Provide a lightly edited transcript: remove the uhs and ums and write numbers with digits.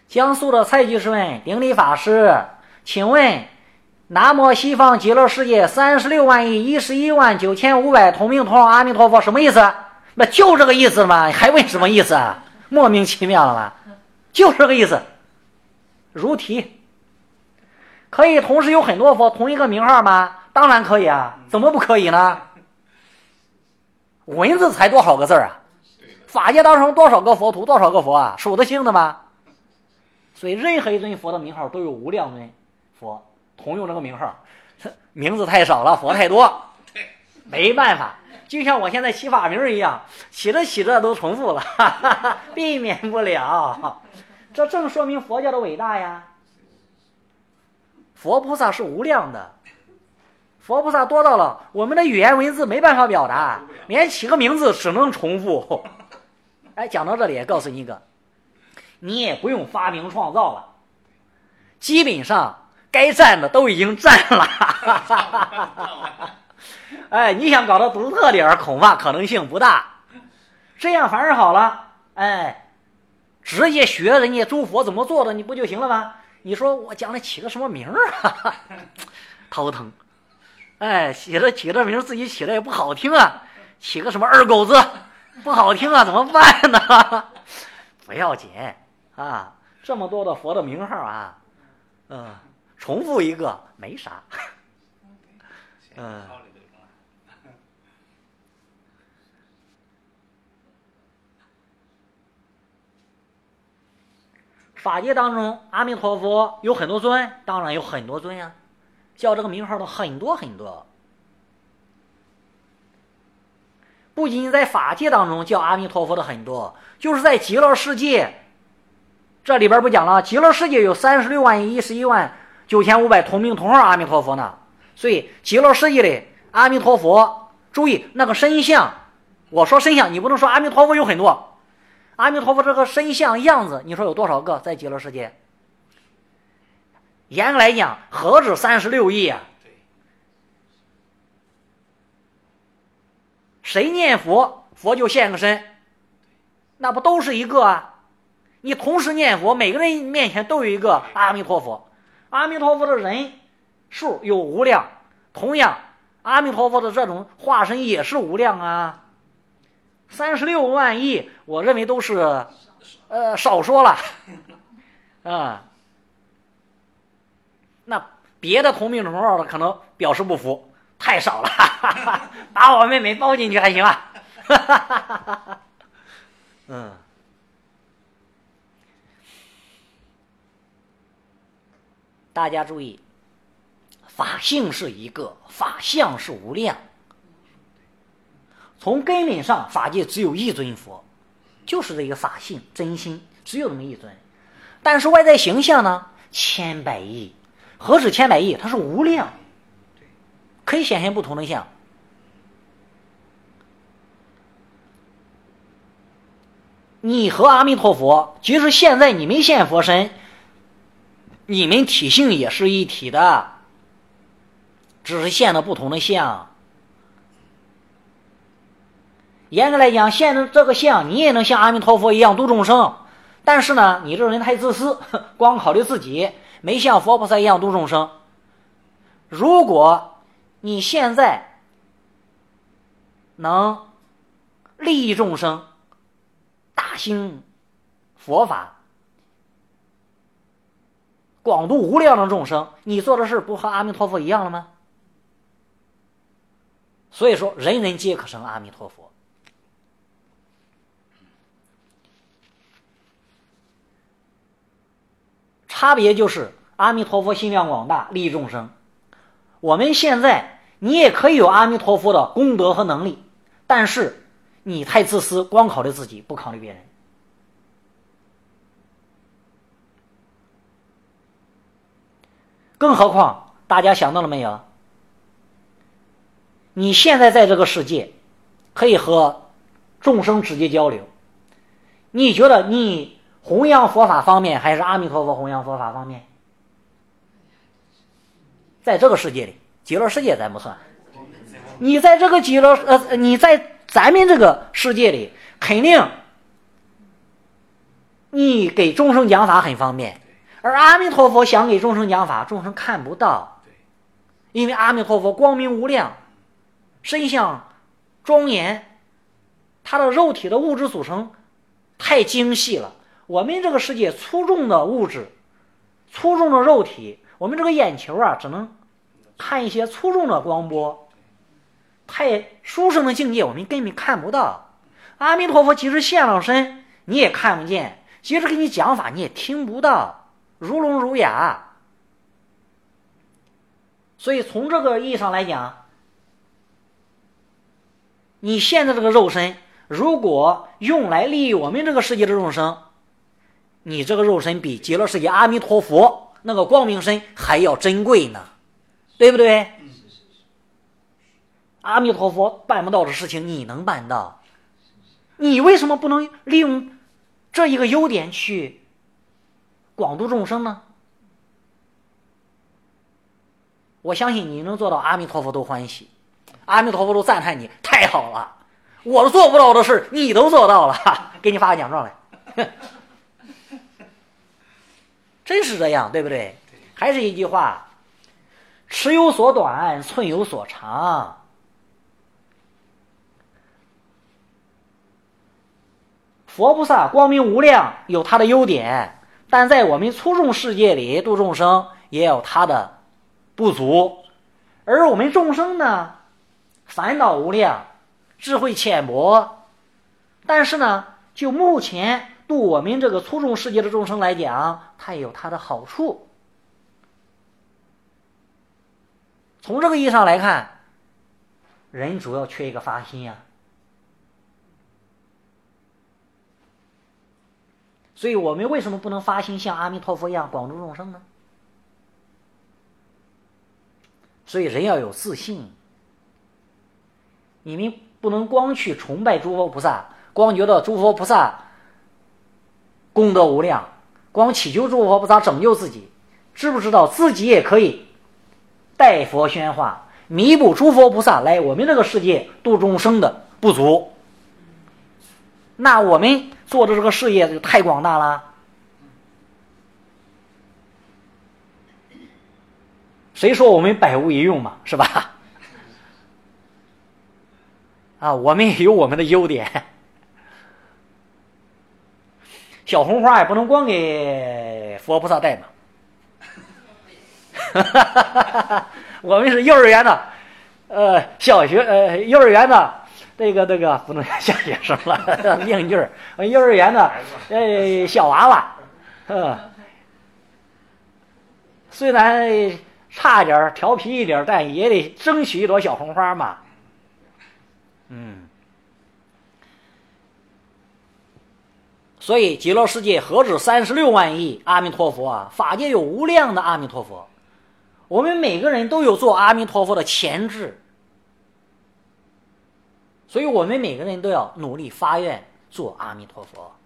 江苏的蔡居士问顶礼法师，请问南无西方极乐世界36万亿11万9500同名同阿弥陀佛什么意思？那就这个意思嘛，还问什么意思啊？莫名其妙了吧？就这个意思。如题。可以同时有很多佛同一个名号吗？当然可以啊，怎么不可以呢？文字才多少个字啊？法界当中多少个佛图，多少个佛啊？数得清的吗？所以任何一尊佛的名号都有无量尊佛同用这个名号，名字太少了，佛太多，没办法。就像我现在起法名一样，起着起着都重复了，避免不了。这正说明佛教的伟大呀。佛菩萨是无量的，佛菩萨多到了我们的语言文字没办法表达，连起个名字只能重复。哎，讲到这里也告诉你一个，你也不用发明创造了，基本上该占的都已经占了。哎，你想搞得独特点，恐怕可能性不大。这样反而好了，哎，直接学人家诸佛怎么做的，你不就行了吗？你说我将来起个什么名啊？头疼。哎，起这名自己起的也不好听啊，起个什么二狗子不好听啊，怎么办呢？不要紧啊，这么多的佛的名号啊，重复一个没啥。法界当中，阿弥陀佛有很多尊，当然有很多尊呀，叫这个名号的很多很多。不仅在法界当中叫阿弥陀佛的很多，就是在极乐世界，这里边不讲了，极乐世界有36万11万9500同名同号阿弥陀佛呢。所以极乐世界里阿弥陀佛，注意那个身相，我说身相，你不能说阿弥陀佛有很多。阿弥陀佛这个身相样子，你说有多少个在极乐世界？严格来讲，何止36亿啊！谁念佛，佛就现个身，那不都是一个啊？你同时念佛，每个人面前都有一个阿弥陀佛。阿弥陀佛的人数有无量，同样，阿弥陀佛的这种化身也是无量啊。36万亿，我认为都是，少说了，那别的同名同号的可能表示不服，太少了，把我妹妹包进去还行啊。大家注意，法性是一个，法相是无量。从根本上，法界只有一尊佛，就是这个法性真心，只有那么一尊。但是外在形象呢，千百亿，何止千百亿？它是无量，可以显现不同的相。你和阿弥陀佛，即使现在你没现佛身，你们体性也是一体的，只是现了不同的相。严格来讲，现在这个相你也能像阿弥陀佛一样度众生，但是呢，你这人太自私，光考虑自己，没像佛菩萨一样度众生。如果你现在能利益众生，大兴佛法，广度无量的众生，你做的事不和阿弥陀佛一样了吗？所以说，人人皆可成阿弥陀佛。差别就是阿弥陀佛心量广大，利益众生。我们现在你也可以有阿弥陀佛的功德和能力，但是你太自私，光考虑自己，不考虑别人。更何况大家想到了没有，你现在在这个世界可以和众生直接交流，你觉得你弘扬佛法方面还是阿弥陀佛弘扬佛法方面？在这个世界里，极乐世界咱不算，你在这个你在咱们这个世界里，肯定你给众生讲法很方便，而阿弥陀佛想给众生讲法，众生看不到，因为阿弥陀佛光明无量，身相庄严，他的肉体的物质组成太精细了。我们这个世界粗重的物质，粗重的肉体，我们这个眼球啊，只能看一些粗重的光波，太殊胜的境界我们根本看不到。阿弥陀佛即使现了身，你也看不见，即使给你讲法你也听不到，如聋如哑。所以从这个意义上来讲，你现在这个肉身如果用来利益我们这个世界的众生，你这个肉身比极乐世界阿弥陀佛那个光明身还要珍贵呢，对不对？阿弥陀佛办不到的事情你能办到，你为什么不能利用这一个优点去广度众生呢？我相信你能做到，阿弥陀佛都欢喜，阿弥陀佛都赞叹你，太好了，我都做不到的事你都做到了，给你发个奖状来。真是这样，对不对？还是一句话，尺有所短，寸有所长。佛菩萨光明无量，有他的优点，但在我们粗重世界里度众生也有他的不足。而我们众生呢，烦恼无量，智慧浅薄，但是呢，就目前度我们这个粗重世界的众生来讲，它也有它的好处。从这个意义上来看，人主要缺一个发心呀。所以我们为什么不能发心像阿弥陀佛一样广度众生呢？所以人要有自信，你们不能光去崇拜诸佛菩萨，光觉得诸佛菩萨功德无量，光祈求诸佛菩萨拯救自己，知不知道自己也可以代佛宣化，弥补诸佛菩萨来我们这个世界度众生的不足？那我们做的这个事业就太广大了。谁说我们百无一用嘛，是吧？啊，我们也有我们的优点。小红花也不能光给佛菩萨带嘛。我们是幼儿园的，小学幼儿园的这个不能像学生了，硬句儿。幼儿园的小娃娃，虽然差点调皮一点，但也得争取一朵小红花嘛。所以极乐世界何止36万亿阿弥陀佛啊，法界有无量的阿弥陀佛，我们每个人都有做阿弥陀佛的潜质，所以我们每个人都要努力发愿做阿弥陀佛。